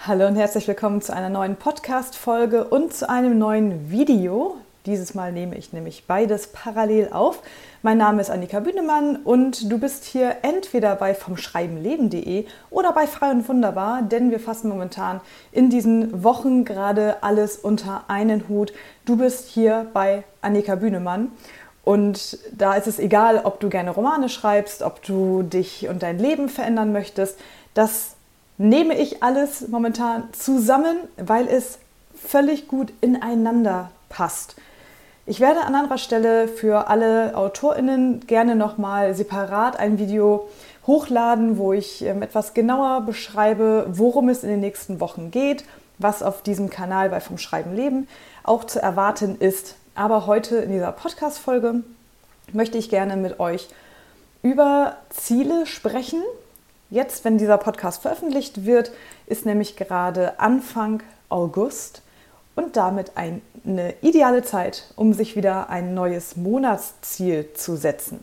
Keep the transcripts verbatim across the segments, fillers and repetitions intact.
Hallo und herzlich willkommen zu einer neuen Podcast-Folge und zu einem neuen Video. Dieses Mal nehme ich nämlich beides parallel auf. Mein Name ist Annika Bühnemann und du bist hier entweder bei vom Schreiben leben punkt de oder bei Frei und Wunderbar, denn wir fassen momentan in diesen Wochen gerade alles unter einen Hut. Du bist hier bei Annika Bühnemann und da ist es egal, ob du gerne Romane schreibst, ob du dich und dein Leben verändern möchtest. Das nehme ich alles momentan zusammen, weil es völlig gut ineinander passt. Ich werde an anderer Stelle für alle AutorInnen gerne nochmal separat ein Video hochladen, wo ich ähm, etwas genauer beschreibe, worum es in den nächsten Wochen geht, was auf diesem Kanal bei Vom Schreiben leben auch zu erwarten ist. Aber heute in dieser Podcast-Folge möchte ich gerne mit euch über Ziele sprechen. Jetzt, wenn dieser Podcast veröffentlicht wird, ist nämlich gerade Anfang August und damit eine ideale Zeit, um sich wieder ein neues Monatsziel zu setzen.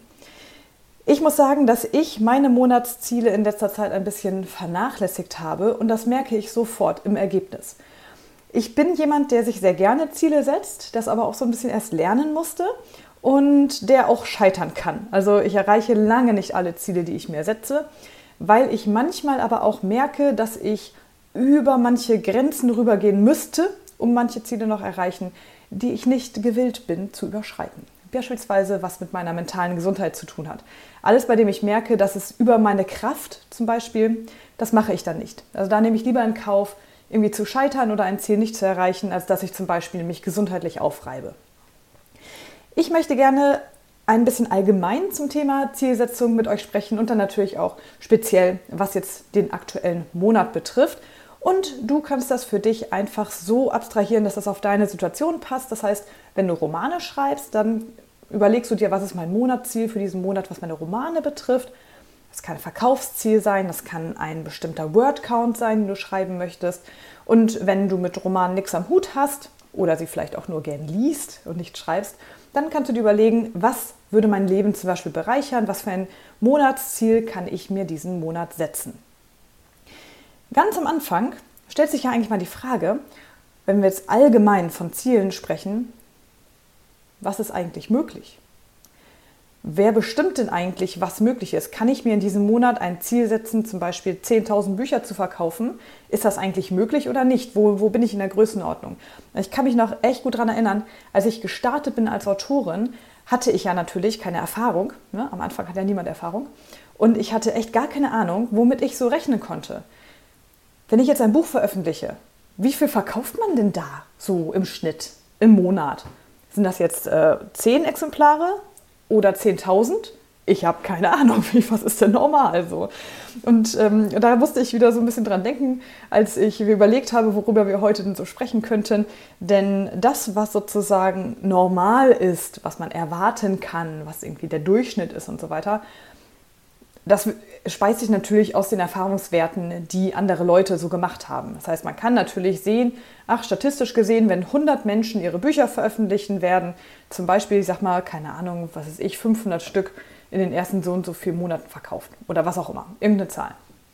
Ich muss sagen, dass ich meine Monatsziele in letzter Zeit ein bisschen vernachlässigt habe und das merke ich sofort im Ergebnis. Ich bin jemand, der sich sehr gerne Ziele setzt, das aber auch so ein bisschen erst lernen musste und der auch scheitern kann. Also ich erreiche lange nicht alle Ziele, die ich mir setze, weil ich manchmal aber auch merke, dass ich über manche Grenzen rübergehen müsste, um manche Ziele noch erreichen, die ich nicht gewillt bin zu überschreiten. Beispielsweise, was mit meiner mentalen Gesundheit zu tun hat. Alles, bei dem ich merke, dass es über meine Kraft zum Beispiel, das mache ich dann nicht. Also da nehme ich lieber in Kauf, irgendwie zu scheitern oder ein Ziel nicht zu erreichen, als dass ich zum Beispiel mich gesundheitlich aufreibe. Ich möchte gerne ein bisschen allgemein zum Thema Zielsetzung mit euch sprechen und dann natürlich auch speziell, was jetzt den aktuellen Monat betrifft. Und du kannst das für dich einfach so abstrahieren, dass das auf deine Situation passt. Das heißt, wenn du Romane schreibst, dann überlegst du dir, was ist mein Monatsziel für diesen Monat, was meine Romane betrifft. Das kann ein Verkaufsziel sein, das kann ein bestimmter Wordcount sein, den du schreiben möchtest. Und wenn du mit Romanen nichts am Hut hast oder sie vielleicht auch nur gern liest und nicht schreibst, dann kannst du dir überlegen, was würde mein Leben zum Beispiel bereichern, was für ein Monatsziel kann ich mir diesen Monat setzen. Ganz am Anfang stellt sich ja eigentlich mal die Frage, wenn wir jetzt allgemein von Zielen sprechen, was ist eigentlich möglich? Wer bestimmt denn eigentlich, was möglich ist? Kann ich mir in diesem Monat ein Ziel setzen, zum Beispiel zehntausend Bücher zu verkaufen? Ist das eigentlich möglich oder nicht? Wo, wo bin ich in der Größenordnung? Ich kann mich noch echt gut daran erinnern, als ich gestartet bin als Autorin, hatte ich ja natürlich keine Erfahrung. Ne? Am Anfang hat ja niemand Erfahrung. Und ich hatte echt gar keine Ahnung, womit ich so rechnen konnte. Wenn ich jetzt ein Buch veröffentliche, wie viel verkauft man denn da so im Schnitt, im Monat? Sind das jetzt äh, zehn Exemplare? Oder zehntausend? Ich habe keine Ahnung, was ist denn normal so? Und ähm, da musste ich wieder so ein bisschen dran denken, als ich mir überlegt habe, worüber wir heute denn so sprechen könnten. Denn das, was sozusagen normal ist, was man erwarten kann, was irgendwie der Durchschnitt ist und so weiter, das speist sich natürlich aus den Erfahrungswerten, die andere Leute so gemacht haben. Das heißt, man kann natürlich sehen, ach, statistisch gesehen, wenn hundert Menschen ihre Bücher veröffentlichen werden, zum Beispiel, ich sag mal, keine Ahnung, was weiß ich, fünfhundert Stück in den ersten so und so vielen Monaten verkauft oder was auch immer, irgendeine Zahl.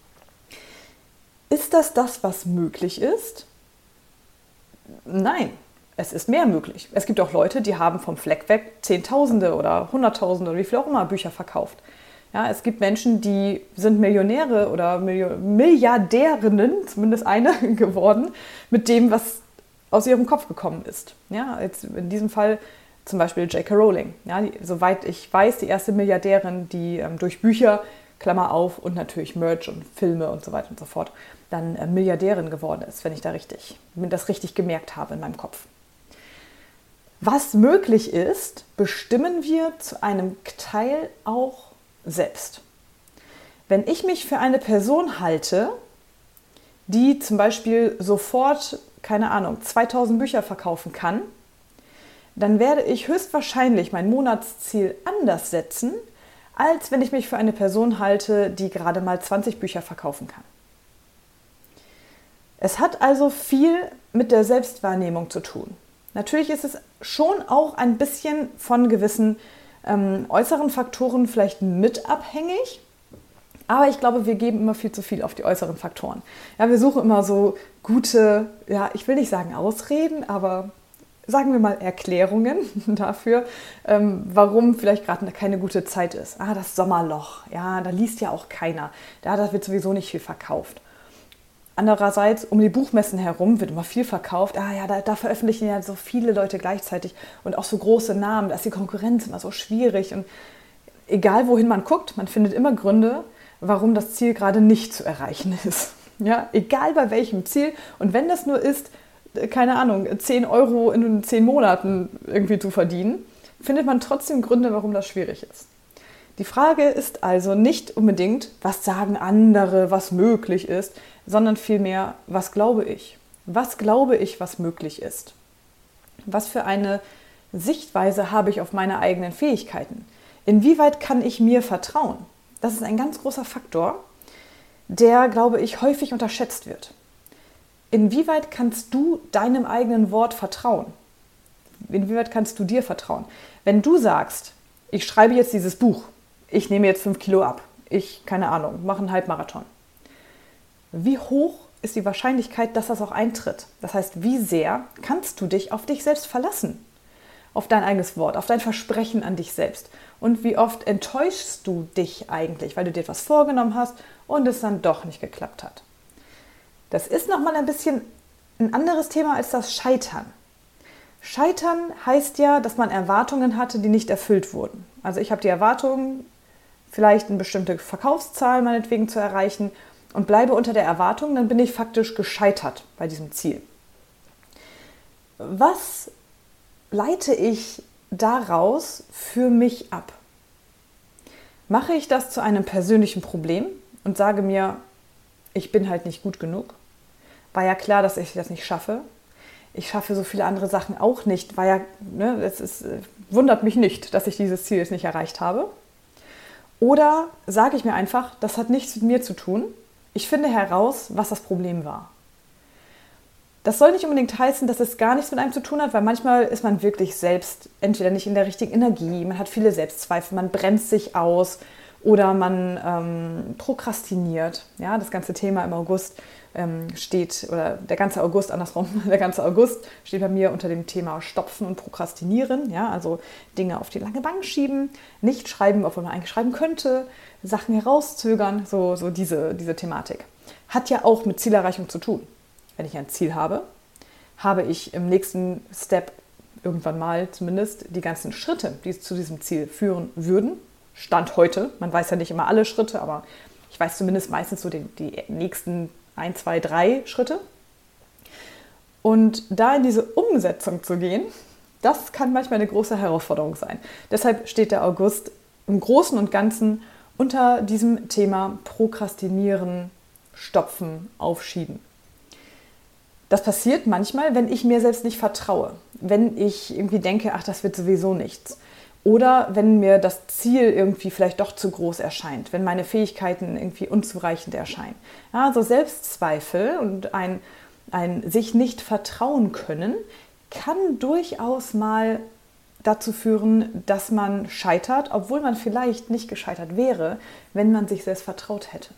Ist das das, was möglich ist? Nein, es ist mehr möglich. Es gibt auch Leute, die haben vom Fleck weg Zehntausende oder Hunderttausende oder wie viel auch immer Bücher verkauft. Ja, es gibt Menschen, die sind Millionäre oder Milliardärinnen, zumindest eine, geworden, mit dem, was aus ihrem Kopf gekommen ist. Ja, jetzt in diesem Fall zum Beispiel J K Rowling. Ja, die, soweit ich weiß, die erste Milliardärin, die ähm, durch Bücher, Klammer auf, und natürlich Merch und Filme und so weiter und so fort, dann äh, Milliardärin geworden ist, wenn ich da richtig, wenn das richtig gemerkt habe in meinem Kopf. Was möglich ist, bestimmen wir zu einem Teil auch selbst. Wenn ich mich für eine Person halte, die zum Beispiel sofort, keine Ahnung, zweitausend Bücher verkaufen kann, dann werde ich höchstwahrscheinlich mein Monatsziel anders setzen, als wenn ich mich für eine Person halte, die gerade mal zwanzig Bücher verkaufen kann. Es hat also viel mit der Selbstwahrnehmung zu tun. Natürlich ist es schon auch ein bisschen von gewissen ähm, äußeren Faktoren vielleicht mit abhängig, Aber ich glaube, wir geben immer viel zu viel auf die äußeren Faktoren. Ja, wir suchen immer so gute, ja, ich will nicht sagen Ausreden, aber sagen wir mal Erklärungen dafür, ähm, warum vielleicht gerade keine gute Zeit ist. Ah, das Sommerloch, ja, da liest ja auch keiner. Ja, da wird sowieso nicht viel verkauft. Andererseits, um die Buchmessen herum wird immer viel verkauft. Ah ja, da, da veröffentlichen ja so viele Leute gleichzeitig und auch so große Namen. Da ist die Konkurrenz immer so schwierig. Und egal, wohin man guckt, man findet immer Gründe, warum das Ziel gerade nicht zu erreichen ist. Ja, egal bei welchem Ziel. Und wenn das nur ist, keine Ahnung, zehn Euro in zehn Monaten irgendwie zu verdienen, findet man trotzdem Gründe, warum das schwierig ist. Die Frage ist also nicht unbedingt, was sagen andere, was möglich ist, sondern vielmehr, was glaube ich? Was glaube ich, was möglich ist? Was für eine Sichtweise habe ich auf meine eigenen Fähigkeiten? Inwieweit kann ich mir vertrauen? Das ist ein ganz großer Faktor, der, glaube ich, häufig unterschätzt wird. Inwieweit kannst du deinem eigenen Wort vertrauen? Inwieweit kannst du dir vertrauen? Wenn du sagst, ich schreibe jetzt dieses Buch, ich nehme jetzt fünf Kilo ab, ich, keine Ahnung, mache einen Halbmarathon. Wie hoch ist die Wahrscheinlichkeit, dass das auch eintritt? Das heißt, wie sehr kannst du dich auf dich selbst verlassen? Auf dein eigenes Wort, auf dein Versprechen an dich selbst. Und wie oft enttäuschst du dich eigentlich, weil du dir etwas vorgenommen hast und es dann doch nicht geklappt hat? Das ist nochmal ein bisschen ein anderes Thema als das Scheitern. Scheitern heißt ja, dass man Erwartungen hatte, die nicht erfüllt wurden. Also ich habe die Erwartung, vielleicht eine bestimmte Verkaufszahl meinetwegen zu erreichen und bleibe unter der Erwartung, dann bin ich faktisch gescheitert bei diesem Ziel. Was leite ich daraus für mich ab? Mache ich das zu einem persönlichen Problem und sage mir, ich bin halt nicht gut genug? War ja klar, dass ich das nicht schaffe. Ich schaffe so viele andere Sachen auch nicht. War ja, ne, es ist, wundert mich nicht, dass ich dieses Ziel jetzt nicht erreicht habe. Oder sage ich mir einfach, das hat nichts mit mir zu tun. Ich finde heraus, was das Problem war. Das soll nicht unbedingt heißen, dass es gar nichts mit einem zu tun hat, weil manchmal ist man wirklich selbst entweder nicht in der richtigen Energie, man hat viele Selbstzweifel, man brennt sich aus oder man ähm, prokrastiniert. Ja, das ganze Thema im August ähm, steht, oder der ganze August andersrum, der ganze August steht bei mir unter dem Thema Stopfen und Prokrastinieren. Ja, also Dinge auf die lange Bank schieben, nicht schreiben, obwohl man eigentlich schreiben könnte, Sachen herauszögern, so, so diese, diese Thematik. Hat ja auch mit Zielerreichung zu tun. Wenn ich ein Ziel habe, habe ich im nächsten Step irgendwann mal zumindest die ganzen Schritte, die zu diesem Ziel führen würden. Stand heute, man weiß ja nicht immer alle Schritte, aber ich weiß zumindest meistens so die, die nächsten ein, zwei, drei Schritte. Und da in diese Umsetzung zu gehen, das kann manchmal eine große Herausforderung sein. Deshalb steht der August im Großen und Ganzen unter diesem Thema Prokrastinieren, Stopfen, Aufschieben. Das passiert manchmal, wenn ich mir selbst nicht vertraue, wenn ich irgendwie denke, ach, das wird sowieso nichts. Oder wenn mir das Ziel irgendwie vielleicht doch zu groß erscheint, wenn meine Fähigkeiten irgendwie unzureichend erscheinen. Ja, so Selbstzweifel und ein, ein sich nicht vertrauen können, kann durchaus mal dazu führen, dass man scheitert, obwohl man vielleicht nicht gescheitert wäre, wenn man sich selbst vertraut hätte.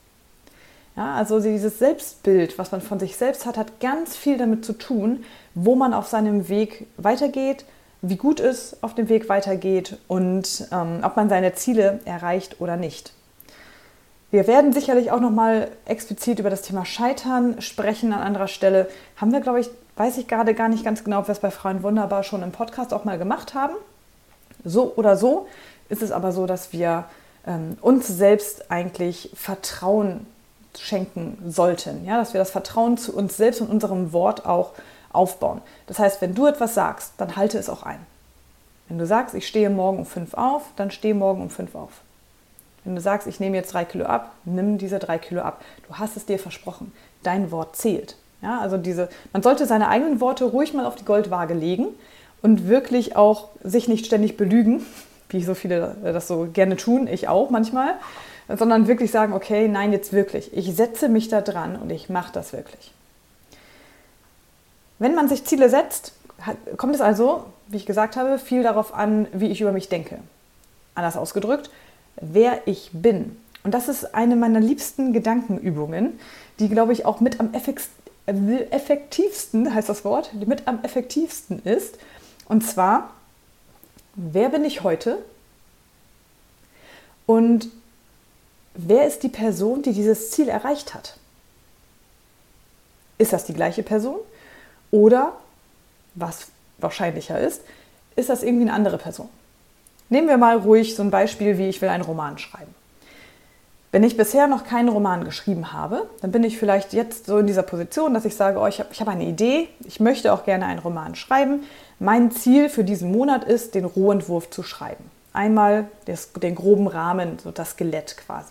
Ja, also dieses Selbstbild, was man von sich selbst hat, hat ganz viel damit zu tun, wo man auf seinem Weg weitergeht, wie gut es auf dem Weg weitergeht und ähm, ob man seine Ziele erreicht oder nicht. Wir werden sicherlich auch nochmal explizit über das Thema Scheitern sprechen an anderer Stelle. Haben wir, glaube ich, weiß ich gerade gar nicht ganz genau, ob wir es bei Frauen Wunderbar schon im Podcast auch mal gemacht haben. So oder so ist es aber so, dass wir ähm, uns selbst eigentlich Vertrauen schenken sollten, ja, dass wir das Vertrauen zu uns selbst und unserem Wort auch aufbauen. Das heißt, wenn du etwas sagst, dann halte es auch ein. Wenn du sagst, ich stehe morgen um fünf auf, dann stehe morgen um fünf auf. Wenn du sagst, ich nehme jetzt drei Kilo ab, nimm diese drei Kilo ab. Du hast es dir versprochen. Dein Wort zählt. Ja, also diese, man sollte seine eigenen Worte ruhig mal auf die Goldwaage legen und wirklich auch sich nicht ständig belügen, wie so viele das so gerne tun, ich auch manchmal, sondern wirklich sagen, okay, nein, jetzt wirklich. Ich setze mich da dran und ich mache das wirklich. Wenn man sich Ziele setzt, kommt es also, wie ich gesagt habe, viel darauf an, wie ich über mich denke. Anders ausgedrückt, wer ich bin Und das ist eine meiner liebsten Gedankenübungen, die, glaube ich, auch mit am effektivsten, heißt das Wort, die mit am effektivsten ist. Und zwar, wer bin ich heute? Und wer ist die Person, die dieses Ziel erreicht hat? Ist das die gleiche Person? Oder, was wahrscheinlicher ist, ist das irgendwie eine andere Person? Nehmen wir mal ruhig so ein Beispiel wie, ich will einen Roman schreiben. Wenn ich bisher noch keinen Roman geschrieben habe, dann bin ich vielleicht jetzt so in dieser Position, dass ich sage, oh, ich habe ich hab eine Idee, ich möchte auch gerne einen Roman schreiben. Mein Ziel für diesen Monat ist, den Rohentwurf zu schreiben. Einmal das, den groben Rahmen, so das Skelett quasi.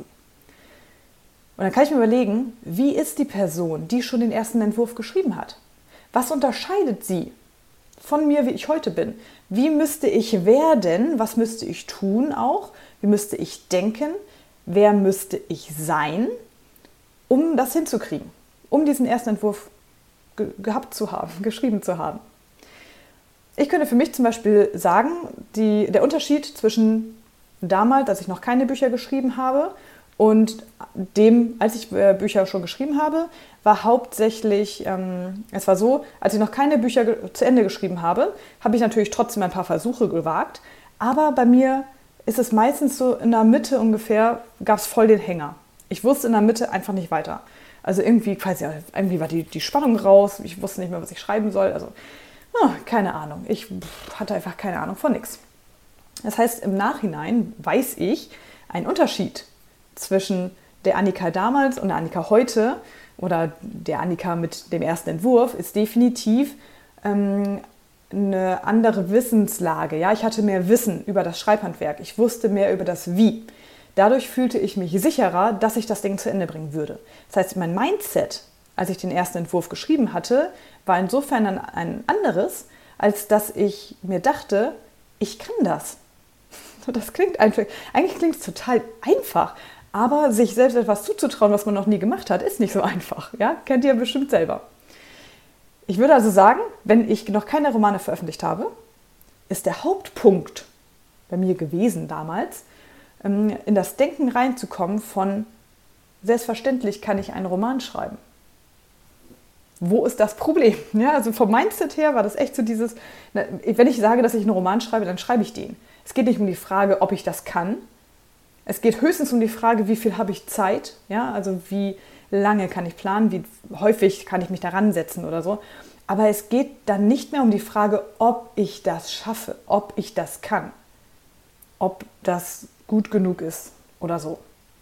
Und dann kann ich mir überlegen, wie ist die Person, die schon den ersten Entwurf geschrieben hat? Was unterscheidet sie von mir, wie ich heute bin? Wie müsste ich werden? Was müsste ich tun auch? Wie müsste ich denken? Wer müsste ich sein, um das hinzukriegen? Um diesen ersten Entwurf ge- gehabt zu haben, geschrieben zu haben. Ich könnte für mich zum Beispiel sagen, die, der Unterschied zwischen damals, als ich noch keine Bücher geschrieben habe, und dem, als ich äh, Bücher schon geschrieben habe, war hauptsächlich, ähm, es war so, als ich noch keine Bücher ge- zu Ende geschrieben habe, habe ich natürlich trotzdem ein paar Versuche gewagt, aber bei mir ist es meistens so, in der Mitte ungefähr gab es voll den Hänger. Ich wusste in der Mitte einfach nicht weiter. Also irgendwie, quasi, irgendwie war die, die Spannung raus, ich wusste nicht mehr, was ich schreiben soll, also oh, keine Ahnung, ich hatte einfach keine Ahnung von nichts. Das heißt, im Nachhinein weiß ich einen Unterschied zwischen der Annika damals und der Annika heute oder der Annika mit dem ersten Entwurf ist definitiv ähm, eine andere Wissenslage. Ja, ich hatte mehr Wissen über das Schreibhandwerk. Ich wusste mehr über das Wie. Dadurch fühlte ich mich sicherer, dass ich das Ding zu Ende bringen würde. Das heißt, mein Mindset, als ich den ersten Entwurf geschrieben hatte, war insofern ein, ein anderes, als dass ich mir dachte, ich kann das. Das klingt einfach, eigentlich klingt es total einfach, aber sich selbst etwas zuzutrauen, was man noch nie gemacht hat, ist nicht so einfach. Ja? Kennt ihr bestimmt selber. Ich würde also sagen, wenn ich noch keine Romane veröffentlicht habe, ist der Hauptpunkt bei mir gewesen damals, in das Denken reinzukommen von, selbstverständlich kann ich einen Roman schreiben. Wo ist das Problem? Ja, also vom Mindset her war das echt so dieses, wenn ich sage, dass ich einen Roman schreibe, dann schreibe ich den. Es geht nicht um die Frage, ob ich das kann. Es geht höchstens um die Frage, wie viel habe ich Zeit, ja, also wie lange kann ich planen, wie häufig kann ich mich daran setzen oder so. Aber es geht dann nicht mehr um die Frage, ob ich das schaffe, ob ich das kann, ob das gut genug ist oder so.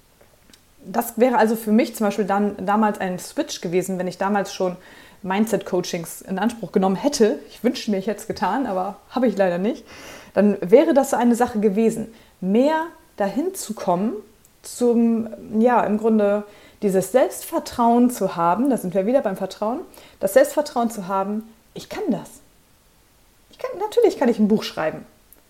Das wäre also für mich zum Beispiel dann damals ein Switch gewesen, wenn ich damals schon Mindset-Coachings in Anspruch genommen hätte. Ich wünschte mir, ich hätte es getan, aber habe ich leider nicht. Dann wäre das so eine Sache gewesen, mehr dahin zu kommen, zum, ja, im Grunde dieses Selbstvertrauen zu haben, da sind wir wieder beim Vertrauen, das Selbstvertrauen zu haben, ich kann das. Ich kann, natürlich kann ich ein Buch schreiben.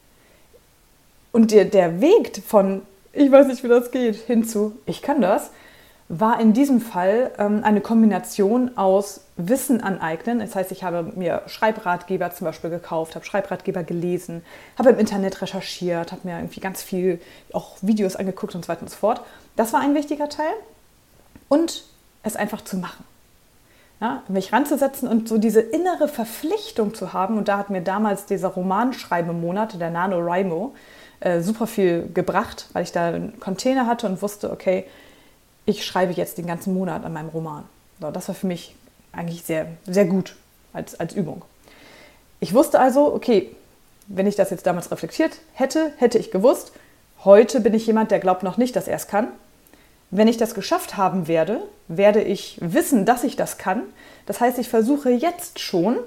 Und der, der Weg von, ich weiß nicht, wie das geht, hin zu, ich kann das, war in diesem Fall ähm, eine Kombination aus Wissen aneignen. Das heißt, ich habe mir Schreibratgeber zum Beispiel gekauft, habe Schreibratgeber gelesen, habe im Internet recherchiert, habe mir irgendwie ganz viel auch Videos angeguckt und so weiter und so fort. Das war ein wichtiger Teil. Und es einfach zu machen. Ja, mich ranzusetzen und so diese innere Verpflichtung zu haben. Und da hat mir damals dieser Romanschreibemonat, der NaNoWriMo, äh, super viel gebracht, weil ich da einen Container hatte und wusste, okay, ich schreibe jetzt den ganzen Monat an meinem Roman. So, das war für mich eigentlich sehr, sehr gut als, als Übung. Ich wusste also, okay, wenn ich das jetzt damals reflektiert hätte, hätte ich gewusst, heute bin ich jemand, der glaubt noch nicht, dass er es kann. Wenn ich das geschafft haben werde, werde ich wissen, dass ich das kann. Das heißt, ich versuche jetzt schon,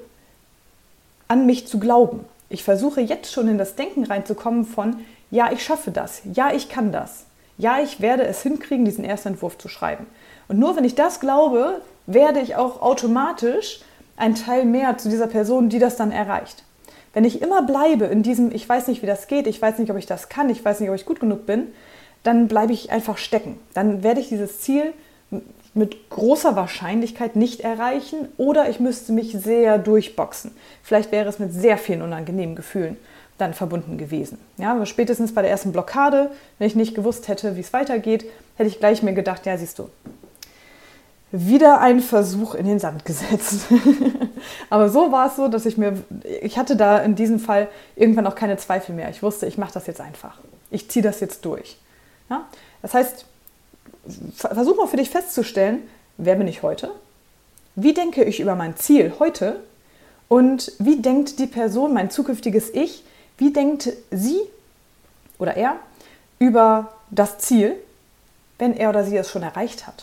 an mich zu glauben. Ich versuche jetzt schon in das Denken reinzukommen von, ja, ich schaffe das, ja, ich kann das. Ja, ich werde es hinkriegen, diesen ersten Entwurf zu schreiben. Und nur wenn ich das glaube, werde ich auch automatisch ein Teil mehr zu dieser Person, die das dann erreicht. Wenn ich immer bleibe in diesem, ich weiß nicht, wie das geht, ich weiß nicht, ob ich das kann, ich weiß nicht, ob ich gut genug bin, dann bleibe ich einfach stecken. Dann werde ich dieses Ziel mit großer Wahrscheinlichkeit nicht erreichen oder ich müsste mich sehr durchboxen. Vielleicht wäre es mit sehr vielen unangenehmen Gefühlen. dann verbunden gewesen. Ja, aber spätestens bei der ersten Blockade, wenn ich nicht gewusst hätte, wie es weitergeht, hätte ich gleich mir gedacht, ja, siehst du, wieder ein Versuch in den Sand gesetzt. Aber so war es so, dass ich mir, ich hatte da in diesem Fall irgendwann auch keine Zweifel mehr. Ich wusste, ich mache das jetzt einfach. Ich ziehe das jetzt durch. Ja? Das heißt, versuch mal für dich festzustellen, wer bin ich heute? Wie denke ich über mein Ziel heute? Und wie denkt die Person, mein zukünftiges Ich, wie denkt sie oder er über das Ziel, wenn er oder sie es schon erreicht hat?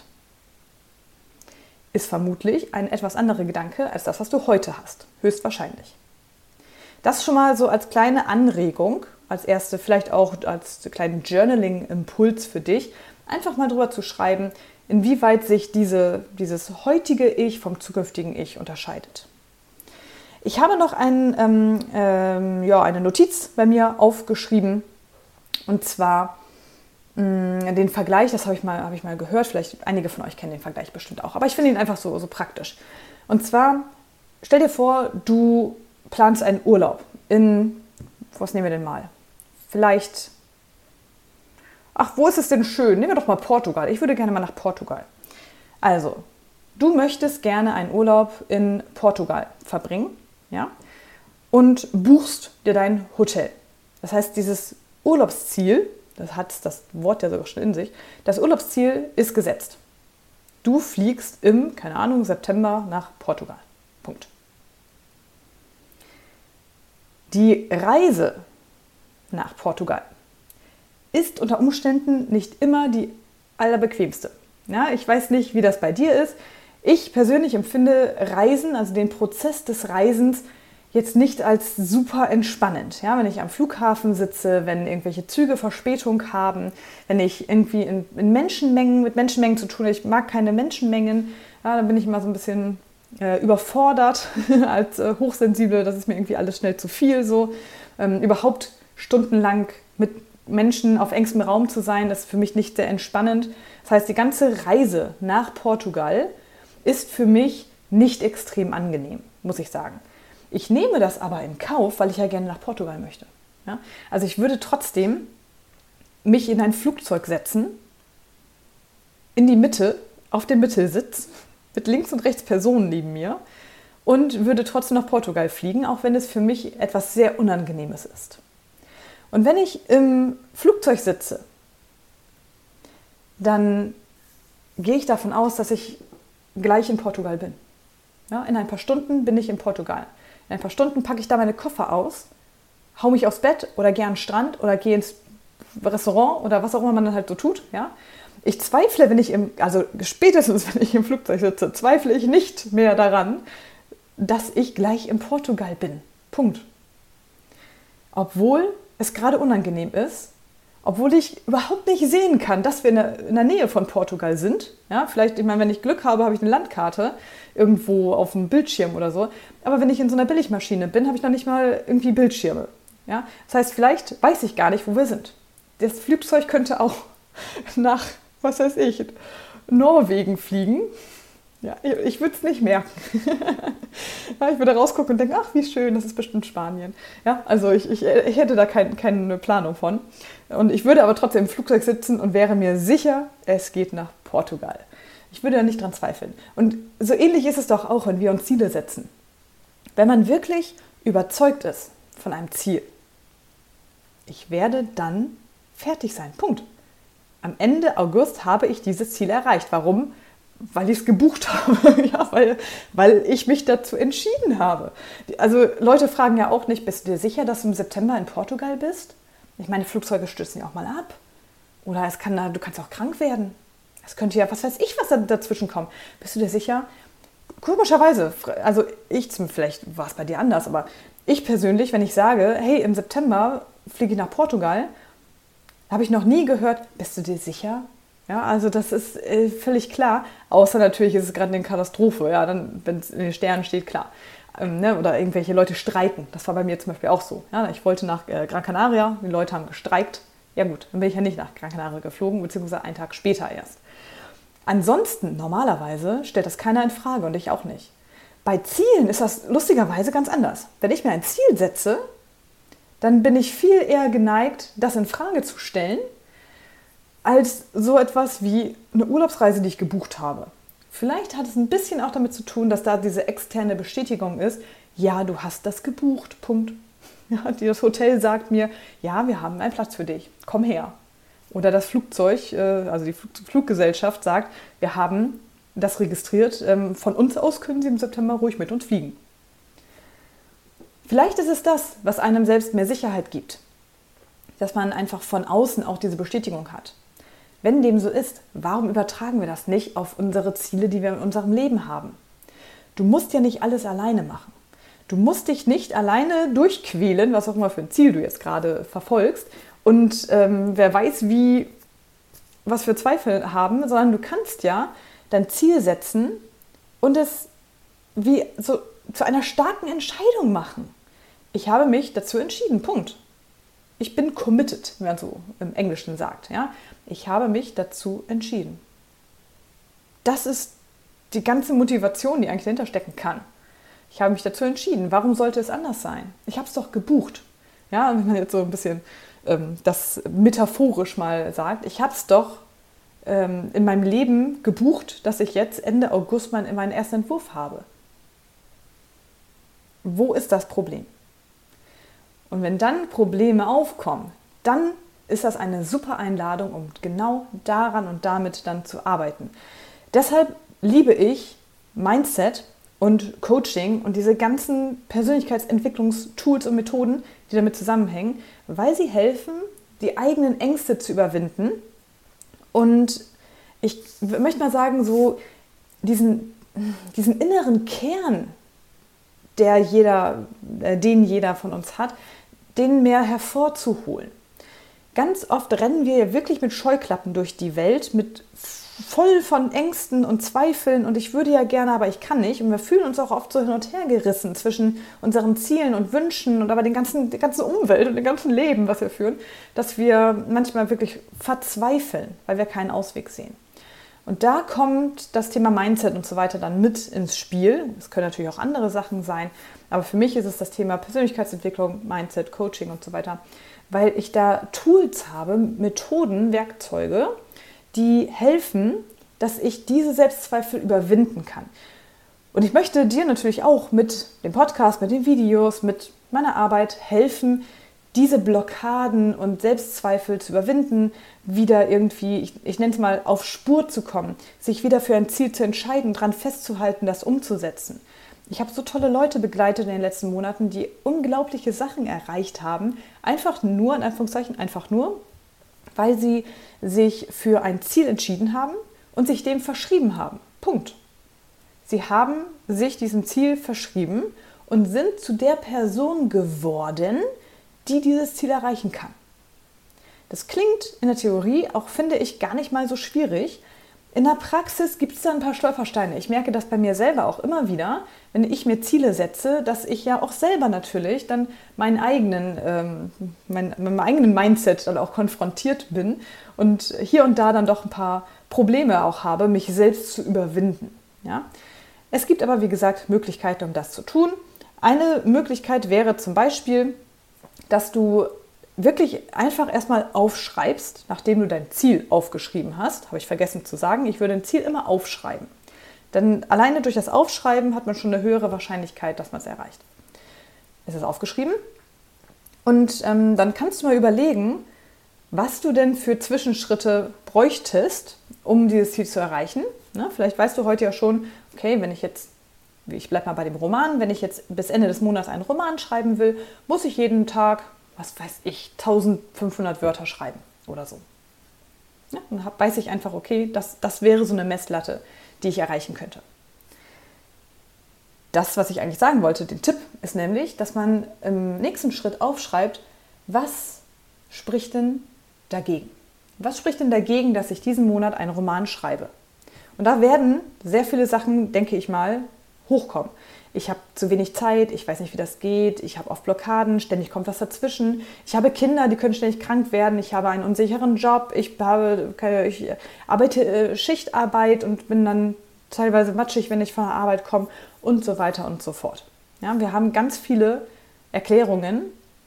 Ist vermutlich ein etwas anderer Gedanke als das, was du heute hast. Höchstwahrscheinlich. Das schon mal so als kleine Anregung, als erste, vielleicht auch als kleinen Journaling-Impuls für dich, einfach mal drüber zu schreiben, inwieweit sich diese, dieses heutige Ich vom zukünftigen Ich unterscheidet. Ich habe noch ein, ähm, ähm, ja, eine Notiz bei mir aufgeschrieben, und zwar den Vergleich, das habe ich mal, habe ich mal gehört, vielleicht einige von euch kennen den Vergleich bestimmt auch, aber ich finde ihn einfach so, so praktisch. Und zwar, stell dir vor, du planst einen Urlaub in, was nehmen wir denn mal? Vielleicht, ach, wo ist es denn schön? Nehmen wir doch mal Portugal. Ich würde gerne mal nach Portugal. Also, du möchtest gerne einen Urlaub in Portugal verbringen, ja, und buchst dir dein Hotel. Das heißt, dieses Urlaubsziel, das hat das Wort ja sogar schon in sich, das Urlaubsziel ist gesetzt. Du fliegst im, keine Ahnung, September nach Portugal. Punkt. Die Reise nach Portugal ist unter Umständen nicht immer die allerbequemste. Ja, ich weiß nicht, wie das bei dir ist. Ich persönlich empfinde Reisen, also den Prozess des Reisens, jetzt nicht als super entspannend. Ja, wenn ich am Flughafen sitze, wenn irgendwelche Züge Verspätung haben, wenn ich irgendwie in, in Menschenmengen, mit Menschenmengen zu tun habe, ich mag keine Menschenmengen, ja, dann bin ich immer so ein bisschen äh, überfordert als äh, Hochsensible, das ist mir irgendwie alles schnell zu viel. So. Ähm, überhaupt stundenlang mit Menschen auf engstem Raum zu sein, das ist für mich nicht sehr entspannend. Das heißt, die ganze Reise nach Portugal ist für mich nicht extrem angenehm, muss ich sagen. Ich nehme das aber in Kauf, weil ich ja gerne nach Portugal möchte. Ja? Also ich würde trotzdem mich in ein Flugzeug setzen, in die Mitte, auf den Mittelsitz, mit links und rechts Personen neben mir und würde trotzdem nach Portugal fliegen, auch wenn es für mich etwas sehr Unangenehmes ist. Und wenn ich im Flugzeug sitze, dann gehe ich davon aus, dass ich gleich in Portugal bin. Ja, in ein paar Stunden bin ich in Portugal. In ein paar Stunden packe ich da meine Koffer aus, hau mich aufs Bett oder gehe an den Strand oder gehe ins Restaurant oder was auch immer man dann halt so tut. Ja? Ich zweifle, wenn ich im, also spätestens wenn ich im Flugzeug sitze, zweifle ich nicht mehr daran, dass ich gleich in Portugal bin. Punkt. Obwohl es gerade unangenehm ist, obwohl ich überhaupt nicht sehen kann, dass wir in der, in der Nähe von Portugal sind. Ja, vielleicht, ich meine, wenn ich Glück habe, habe ich eine Landkarte irgendwo auf dem Bildschirm oder so. Aber wenn ich in so einer Billigmaschine bin, habe ich noch nicht mal irgendwie Bildschirme. Ja? Das heißt, vielleicht weiß ich gar nicht, wo wir sind. Das Flugzeug könnte auch nach, was weiß ich, Norwegen fliegen. Ja, ich, ich würde es nicht merken. Ja, ich würde rausgucken und denken, ach, wie schön, das ist bestimmt Spanien. Ja, also ich, ich, ich hätte da kein, keine Planung von. Und ich würde aber trotzdem im Flugzeug sitzen und wäre mir sicher, es geht nach Portugal. Ich würde da nicht dran zweifeln. Und so ähnlich ist es doch auch, wenn wir uns Ziele setzen. Wenn man wirklich überzeugt ist von einem Ziel, ich werde dann fertig sein. Punkt. Am Ende August habe ich dieses Ziel erreicht. Warum? Weil ich es gebucht habe, ja, weil, weil ich mich dazu entschieden habe. Also Leute fragen ja auch nicht, bist du dir sicher, dass du im September in Portugal bist? Ich meine, Flugzeuge stürzen ja auch mal ab. Oder es kann, du kannst auch krank werden. Es könnte ja, was weiß ich, was da dazwischen kommt. Bist du dir sicher? Komischerweise, also ich, vielleicht war es bei dir anders, aber ich persönlich, wenn ich sage, hey, im September fliege ich nach Portugal, habe ich noch nie gehört, bist du dir sicher? Ja, also das ist äh, völlig klar, außer natürlich ist es gerade eine Katastrophe, ja, dann, wenn es in den Sternen steht, klar. Ähm, ne, oder irgendwelche Leute streiken, das war bei mir zum Beispiel auch so. Ja, ich wollte nach äh, Gran Canaria, die Leute haben gestreikt, ja gut, dann bin ich ja nicht nach Gran Canaria geflogen, beziehungsweise einen Tag später erst. Ansonsten, normalerweise, stellt das keiner in Frage und ich auch nicht. Bei Zielen ist das lustigerweise ganz anders. Wenn ich mir ein Ziel setze, dann bin ich viel eher geneigt, das in Frage zu stellen, als so etwas wie eine Urlaubsreise, die ich gebucht habe. Vielleicht hat es ein bisschen auch damit zu tun, dass da diese externe Bestätigung ist, ja, du hast das gebucht, Punkt. Ja, das Hotel sagt mir, ja, wir haben einen Platz für dich, komm her. Oder das Flugzeug, also die Fluggesellschaft sagt, wir haben das registriert, von uns aus können Sie im September ruhig mit uns fliegen. Vielleicht ist es das, was einem selbst mehr Sicherheit gibt, dass man einfach von außen auch diese Bestätigung hat. Wenn dem so ist, warum übertragen wir das nicht auf unsere Ziele, die wir in unserem Leben haben? Du musst ja nicht alles alleine machen. Du musst dich nicht alleine durchquälen, was auch immer für ein Ziel du jetzt gerade verfolgst. Und ähm, wer weiß, wie, was für Zweifel haben, sondern du kannst ja dein Ziel setzen und es wie so zu einer starken Entscheidung machen. Ich habe mich dazu entschieden, Punkt. Ich bin committed, wie man so im Englischen sagt. Ja? Ich habe mich dazu entschieden. Das ist die ganze Motivation, die eigentlich dahinter stecken kann. Ich habe mich dazu entschieden. Warum sollte es anders sein? Ich habe es doch gebucht. Ja, wenn man jetzt so ein bisschen ähm, das metaphorisch mal sagt. Ich habe es doch ähm, in meinem Leben gebucht, dass ich jetzt Ende August meinen, meinen ersten Entwurf habe. Wo ist das Problem? Und wenn dann Probleme aufkommen, dann ist das eine super Einladung, um genau daran und damit dann zu arbeiten. Deshalb liebe ich Mindset und Coaching und diese ganzen Persönlichkeitsentwicklungstools und Methoden, die damit zusammenhängen, weil sie helfen, die eigenen Ängste zu überwinden. Und ich möchte mal sagen, so diesen, diesen inneren Kern, der jeder, den jeder von uns hat, den mehr hervorzuholen. Ganz oft rennen wir ja wirklich mit Scheuklappen durch die Welt, mit voll von Ängsten und Zweifeln und ich würde ja gerne, aber ich kann nicht. Und wir fühlen uns auch oft so hin und her gerissen zwischen unseren Zielen und Wünschen und aber den ganzen, der ganzen Umwelt und dem ganzen Leben, was wir führen, dass wir manchmal wirklich verzweifeln, weil wir keinen Ausweg sehen. Und da kommt das Thema Mindset und so weiter dann mit ins Spiel. Es können natürlich auch andere Sachen sein, aber für mich ist es das Thema Persönlichkeitsentwicklung, Mindset, Coaching und so weiter, weil ich da Tools habe, Methoden, Werkzeuge, die helfen, dass ich diese Selbstzweifel überwinden kann. Und ich möchte dir natürlich auch mit dem Podcast, mit den Videos, mit meiner Arbeit helfen, diese Blockaden und Selbstzweifel zu überwinden, wieder irgendwie, ich, ich nenne es mal, auf Spur zu kommen, sich wieder für ein Ziel zu entscheiden, daran festzuhalten, das umzusetzen. Ich habe so tolle Leute begleitet in den letzten Monaten, die unglaubliche Sachen erreicht haben, einfach nur, in Anführungszeichen, einfach nur, weil sie sich für ein Ziel entschieden haben und sich dem verschrieben haben. Punkt. Sie haben sich diesem Ziel verschrieben und sind zu der Person geworden, die dieses Ziel erreichen kann. Das klingt in der Theorie auch, finde ich, gar nicht mal so schwierig. In der Praxis gibt es da ein paar Stolpersteine. Ich merke das bei mir selber auch immer wieder, wenn ich mir Ziele setze, dass ich ja auch selber natürlich dann meinen eigenen, ähm, mein, mit meinem eigenen Mindset dann auch konfrontiert bin und hier und da dann doch ein paar Probleme auch habe, mich selbst zu überwinden. Ja? Es gibt aber, wie gesagt, Möglichkeiten, um das zu tun. Eine Möglichkeit wäre zum Beispiel, dass du wirklich einfach erstmal aufschreibst, nachdem du dein Ziel aufgeschrieben hast. Habe ich vergessen zu sagen, ich würde ein Ziel immer aufschreiben. Denn alleine durch das Aufschreiben hat man schon eine höhere Wahrscheinlichkeit, dass man es erreicht. Es ist aufgeschrieben und ähm, dann kannst du mal überlegen, was du denn für Zwischenschritte bräuchtest, um dieses Ziel zu erreichen. Ne? Vielleicht weißt du heute ja schon, okay, wenn ich jetzt Ich bleibe mal bei dem Roman. Wenn ich jetzt bis Ende des Monats einen Roman schreiben will, muss ich jeden Tag, was weiß ich, eintausendfünfhundert Wörter schreiben oder so. Ja, dann weiß ich einfach, okay, das, das wäre so eine Messlatte, die ich erreichen könnte. Das, was ich eigentlich sagen wollte, den Tipp, ist nämlich, dass man im nächsten Schritt aufschreibt, was spricht denn dagegen? Was spricht denn dagegen, dass ich diesen Monat einen Roman schreibe? Und da werden sehr viele Sachen, denke ich mal, hochkommen. Ich habe zu wenig Zeit, ich weiß nicht, wie das geht, ich habe oft Blockaden, ständig kommt was dazwischen. Ich habe Kinder, die können ständig krank werden, ich habe einen unsicheren Job, ich, habe, ich arbeite Schichtarbeit und bin dann teilweise matschig, wenn ich von der Arbeit komme und so weiter und so fort. Ja, wir haben ganz viele Erklärungen,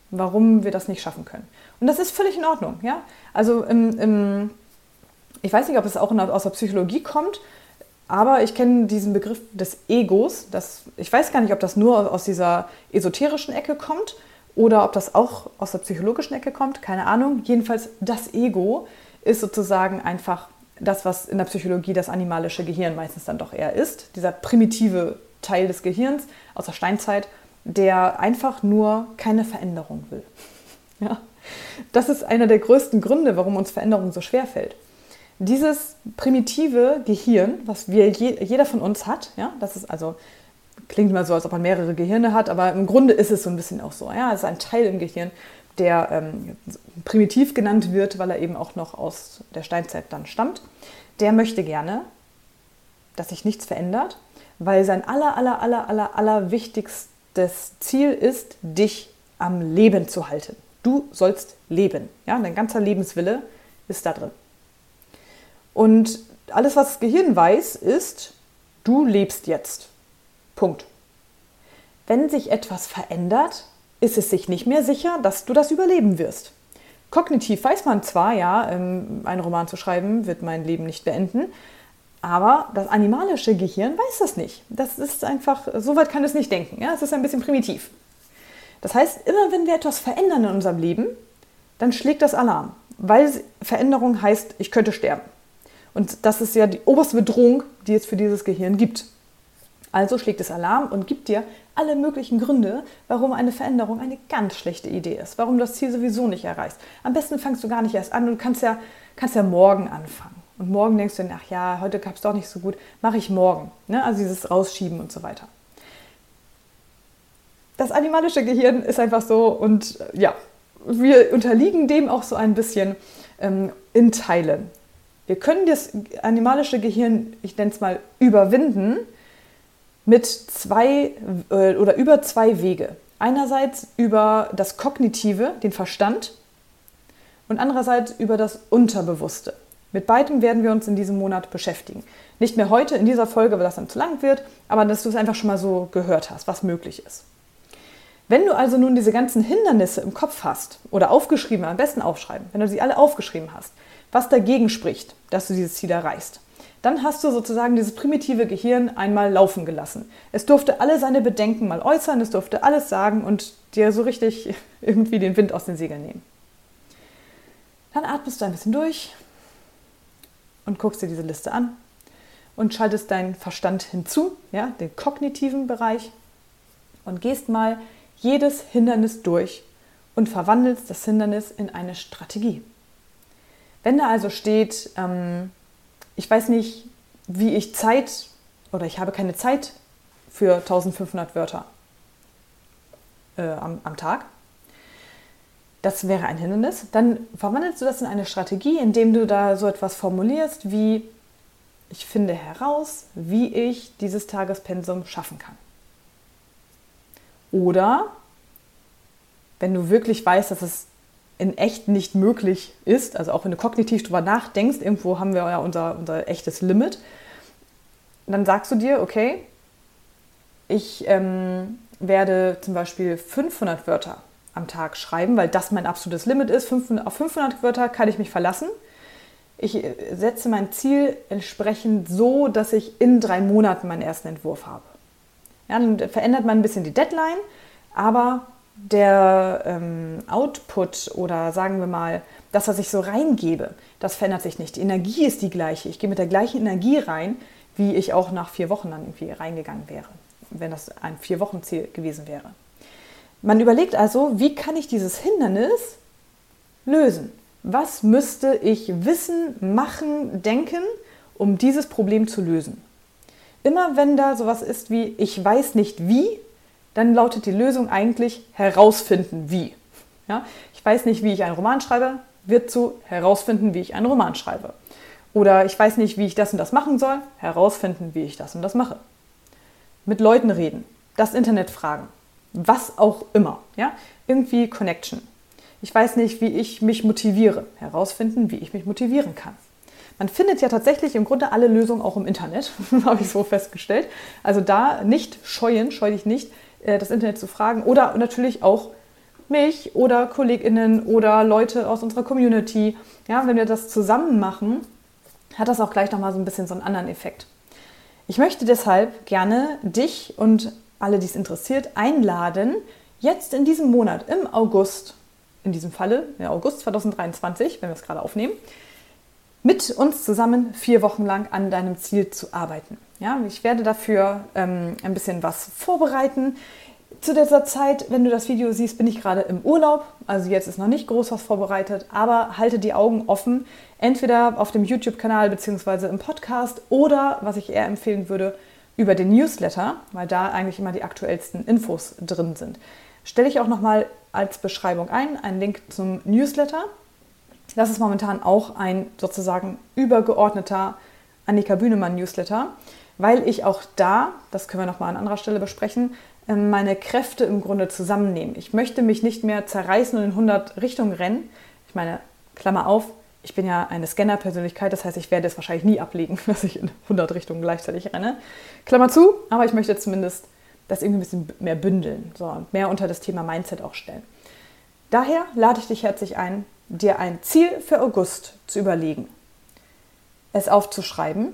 warum wir das nicht schaffen können. Und das ist völlig in Ordnung. Ja? Also im, im, ich weiß nicht, ob es auch aus der Psychologie kommt, aber ich kenne diesen Begriff des Egos. Das, ich weiß gar nicht, ob das nur aus dieser esoterischen Ecke kommt oder ob das auch aus der psychologischen Ecke kommt. Keine Ahnung. Jedenfalls das Ego ist sozusagen einfach das, was in der Psychologie das animalische Gehirn meistens dann doch eher ist. Dieser primitive Teil des Gehirns aus der Steinzeit, der einfach nur keine Veränderung will. Ja? Das ist einer der größten Gründe, warum uns Veränderung so schwer fällt. Dieses primitive Gehirn, was wir je, jeder von uns hat, ja, das ist also, klingt mal so, als ob man mehrere Gehirne hat, aber im Grunde ist es so ein bisschen auch so. Ja, es ist ein Teil im Gehirn, der ähm, primitiv genannt wird, weil er eben auch noch aus der Steinzeit dann stammt. Der möchte gerne, dass sich nichts verändert, weil sein aller, aller, aller, aller, aller wichtigstes Ziel ist, dich am Leben zu halten. Du sollst leben. Ja, dein ganzer Lebenswille ist da drin. Und alles, was das Gehirn weiß, ist, du lebst jetzt. Punkt. Wenn sich etwas verändert, ist es sich nicht mehr sicher, dass du das überleben wirst. Kognitiv weiß man zwar, ja, einen Roman zu schreiben wird mein Leben nicht beenden, aber das animalische Gehirn weiß das nicht. Das ist einfach, so weit kann es nicht denken. Ja? Es ist ein bisschen primitiv. Das heißt, immer wenn wir etwas verändern in unserem Leben, dann schlägt das Alarm, weil Veränderung heißt, ich könnte sterben. Und das ist ja die oberste Bedrohung, die es für dieses Gehirn gibt. Also schlägt es Alarm und gibt dir alle möglichen Gründe, warum eine Veränderung eine ganz schlechte Idee ist, warum du das Ziel sowieso nicht erreichst. Am besten fangst du gar nicht erst an, du kannst ja, kannst ja morgen anfangen. Und morgen denkst du dann, ach ja, heute gab es doch nicht so gut, mache ich morgen. Ne? Also dieses Rausschieben und so weiter. Das animalische Gehirn ist einfach so und ja, wir unterliegen dem auch so ein bisschen ähm, in Teilen. Wir können das animalische Gehirn, ich nenne es mal, überwinden mit zwei äh, oder über zwei Wege. Einerseits über das Kognitive, den Verstand, und andererseits über das Unterbewusste. Mit beidem werden wir uns in diesem Monat beschäftigen. Nicht mehr heute in dieser Folge, weil das dann zu lang wird, aber dass du es einfach schon mal so gehört hast, was möglich ist. Wenn du also nun diese ganzen Hindernisse im Kopf hast oder aufgeschrieben, am besten aufschreiben, wenn du sie alle aufgeschrieben hast, was dagegen spricht, dass du dieses Ziel erreichst, dann hast du sozusagen dieses primitive Gehirn einmal laufen gelassen. Es durfte alle seine Bedenken mal äußern, es durfte alles sagen und dir so richtig irgendwie den Wind aus den Segeln nehmen. Dann atmest du ein bisschen durch und guckst dir diese Liste an und schaltest deinen Verstand hinzu, ja, den kognitiven Bereich, und gehst mal jedes Hindernis durch und verwandelst das Hindernis in eine Strategie. Wenn da also steht, ähm, ich weiß nicht, wie ich Zeit oder ich habe keine Zeit für eintausendfünfhundert Wörter äh, am, am Tag, das wäre ein Hindernis, dann verwandelst du das in eine Strategie, indem du da so etwas formulierst wie, ich finde heraus, wie ich dieses Tagespensum schaffen kann. Oder wenn du wirklich weißt, dass es in echt nicht möglich ist, also auch wenn du kognitiv drüber nachdenkst, irgendwo haben wir ja unser, unser echtes Limit, dann sagst du dir, okay, ich ähm, werde zum Beispiel fünfhundert Wörter am Tag schreiben, weil das mein absolutes Limit ist. fünfhundert, auf fünfhundert Wörter kann ich mich verlassen. Ich setze mein Ziel entsprechend so, dass ich in drei Monaten meinen ersten Entwurf habe. Ja, dann verändert man ein bisschen die Deadline, aber der ähm, Output oder sagen wir mal, das, was ich so reingebe, das verändert sich nicht. Die Energie ist die gleiche. Ich gehe mit der gleichen Energie rein, wie ich auch nach vier Wochen dann irgendwie reingegangen wäre, wenn das ein Vier-Wochen-Ziel gewesen wäre. Man überlegt also, wie kann ich dieses Hindernis lösen? Was müsste ich wissen, machen, denken, um dieses Problem zu lösen? Immer wenn da sowas ist wie, ich weiß nicht wie, dann lautet die Lösung eigentlich herausfinden wie. Ja? Ich weiß nicht, wie ich einen Roman schreibe, wird zu herausfinden, wie ich einen Roman schreibe. Oder ich weiß nicht, wie ich das und das machen soll, herausfinden, wie ich das und das mache. Mit Leuten reden, das Internet fragen, was auch immer. Ja? Irgendwie Connection. Ich weiß nicht, wie ich mich motiviere, herausfinden, wie ich mich motivieren kann. Man findet ja tatsächlich im Grunde alle Lösungen auch im Internet, habe ich so festgestellt. Also da nicht scheuen, scheu dich nicht, das Internet zu fragen oder natürlich auch mich oder KollegInnen oder Leute aus unserer Community. Ja, wenn wir das zusammen machen, hat das auch gleich nochmal so ein bisschen so einen anderen Effekt. Ich möchte deshalb gerne dich und alle, die es interessiert, einladen, jetzt in diesem Monat, im August, in diesem Falle, ja, August zweitausenddreiundzwanzig, wenn wir es gerade aufnehmen, mit uns zusammen vier Wochen lang an deinem Ziel zu arbeiten. Ja, ich werde dafür ähm, ein bisschen was vorbereiten. Zu dieser Zeit, wenn du das Video siehst, bin ich gerade im Urlaub. Also jetzt ist noch nicht groß was vorbereitet, aber halte die Augen offen. Entweder auf dem YouTube-Kanal bzw. im Podcast oder, was ich eher empfehlen würde, über den Newsletter, weil da eigentlich immer die aktuellsten Infos drin sind. Stelle ich auch nochmal als Beschreibung ein, einen Link zum Newsletter. Das ist momentan auch ein sozusagen übergeordneter Annika Bühnemann Newsletter, weil ich auch da, das können wir nochmal an anderer Stelle besprechen, meine Kräfte im Grunde zusammennehme. Ich möchte mich nicht mehr zerreißen und in hundert Richtungen rennen. Ich meine, Klammer auf, ich bin ja eine Scanner-Persönlichkeit, das heißt, ich werde es wahrscheinlich nie ablegen, dass ich in hundert Richtungen gleichzeitig renne. Klammer zu, aber ich möchte zumindest das irgendwie ein bisschen mehr bündeln, so, und mehr unter das Thema Mindset auch stellen. Daher lade ich dich herzlich ein, dir ein Ziel für August zu überlegen, es aufzuschreiben,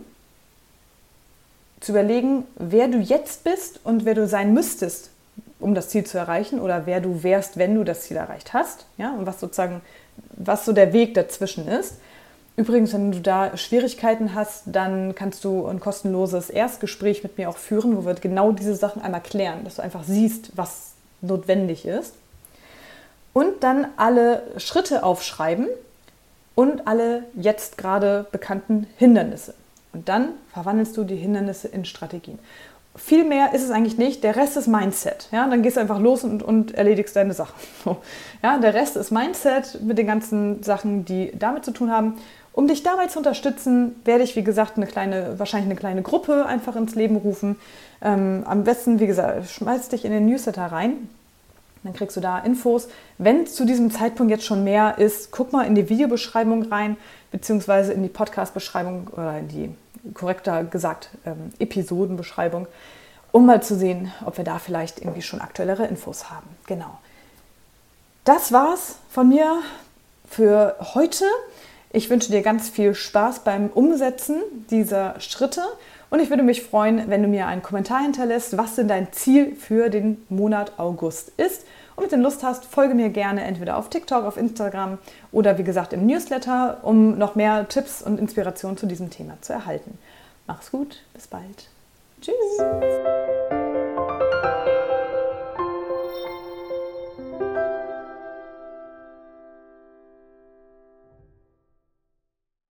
zu überlegen, wer du jetzt bist und wer du sein müsstest, um das Ziel zu erreichen, oder wer du wärst, wenn du das Ziel erreicht hast, ja, und was sozusagen, was so der Weg dazwischen ist. Übrigens, wenn du da Schwierigkeiten hast, dann kannst du ein kostenloses Erstgespräch mit mir auch führen, wo wir genau diese Sachen einmal klären, dass du einfach siehst, was notwendig ist. Und dann alle Schritte aufschreiben und alle jetzt gerade bekannten Hindernisse. Und dann verwandelst du die Hindernisse in Strategien. Viel mehr ist es eigentlich nicht. Der Rest ist Mindset. Ja, dann gehst du einfach los und, und erledigst deine Sachen. So. Ja, der Rest ist Mindset mit den ganzen Sachen, die damit zu tun haben. Um dich dabei zu unterstützen, werde ich, wie gesagt, eine kleine, wahrscheinlich eine kleine Gruppe einfach ins Leben rufen. Ähm, am besten, wie gesagt, schmeiß dich in den Newsletter rein. Dann kriegst du da Infos. Wenn zu diesem Zeitpunkt jetzt schon mehr ist, guck mal in die Videobeschreibung rein, beziehungsweise in die Podcast-Beschreibung oder in die, korrekter gesagt, ähm, Episodenbeschreibung, um mal zu sehen, ob wir da vielleicht irgendwie schon aktuellere Infos haben. Genau. Das war's von mir für heute. Ich wünsche dir ganz viel Spaß beim Umsetzen dieser Schritte und ich würde mich freuen, wenn du mir einen Kommentar hinterlässt, was denn dein Ziel für den Monat August ist. Und wenn du Lust hast, folge mir gerne entweder auf TikTok, auf Instagram oder wie gesagt im Newsletter, um noch mehr Tipps und Inspiration zu diesem Thema zu erhalten. Mach's gut, bis bald. Tschüss!